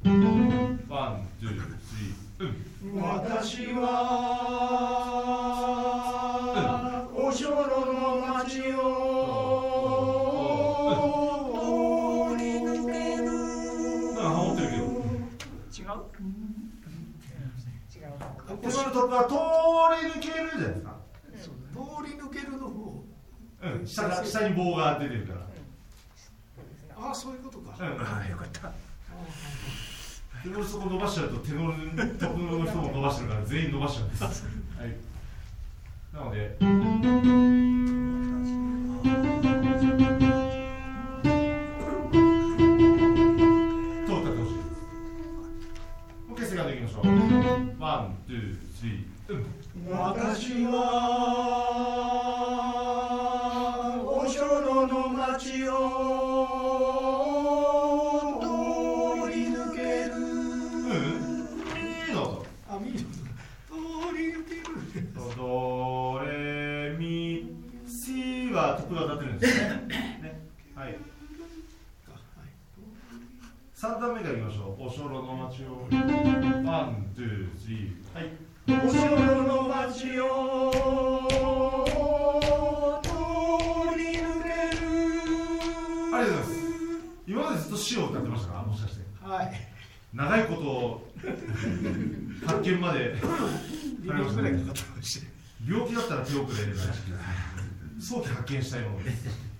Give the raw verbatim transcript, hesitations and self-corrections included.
ワン、ツー、スリー、うん。 私は、うん、お城の町を通り抜ける。 なんかハモってるけど。違う？ 違う。 お城の突破は通り抜けるじゃないですか。 通り抜けるの方。 うん、下が下に棒が出てるから。 ああ、そういうことか。 うん、 ああ、よかった。 手のそこ伸ばしちゃうと手のトップの人も伸ばしてるから全員伸ばしちゃうんです。はい。なので。通ったってほしいです。もう一回セカンドいきましょう。ワン、ツー、スリー、うん。 私はお城の町を通り抜ける。 うん。いいの。 あ、ミーの通り抜ける。 ドレミシはトップが当たってるんですね。ね。はい。三段目からいきましょう。お城の町を。ワン、ツー、スリー、はい。 お城の町を通り抜ける。 ありがとうございます。今までずっと死を歌ってましたか、もしかして。 はい。 長いこと発見までかかりましたね。病気だったら手遅れないし、早期発見したいものです。